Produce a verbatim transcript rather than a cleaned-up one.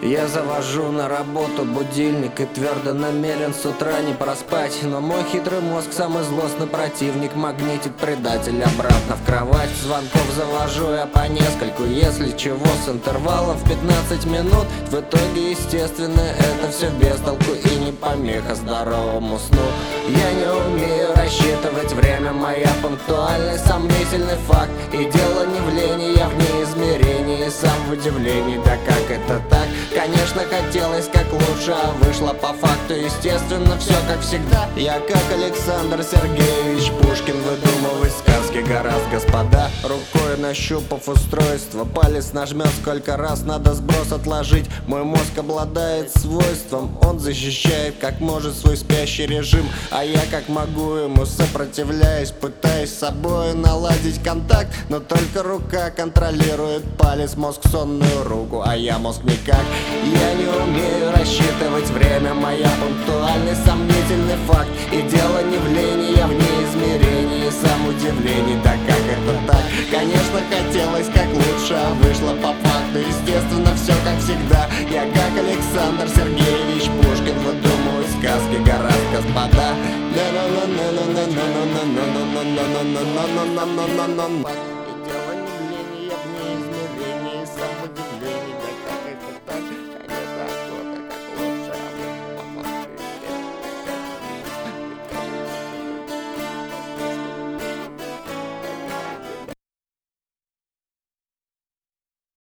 Я завожу на работу будильник и твердо намерен с утра не проспать. Но мой хитрый мозг, самый злостный противник, магнитит предатель обратно в кровать. Звонков завожу я по нескольку, если чего, с интервалом в пятнадцать минут. В итоге, естественно, это все без толку и не помеха здоровому сну. Я не умею рассчитывать время, моя пунктуальность сомнительный факт. И дело не в лени, я вне измерений, и сам в удивлении, да как это так? Конечно, хотелось как лучше, а вышло по факту, естественно, все как всегда. Я как Александр Сергеевич Пушкин, выдумывать сказки гораздо, господа. Рукой нащупав устройство, палец нажмет сколько раз, надо сброс отложить. Мой мозг обладает свойством, он защищает как может свой спящий режим. А я как могу ему сопротивляюсь, пытаясь с собой наладить контакт. Но только рука контролирует палец, мозг сонную руку, а я мозг никак. Я не умею рассчитывать время, моя пунктуальность сомнительный факт. И дело не в лени, я вне измерений, и сам удивлений, да как это так? Конечно, хотелось как лучше, а вышло по факту, естественно, все как всегда. Я как Александр Сергеевич Пушкин, выдумываю сказки гораздо, господа.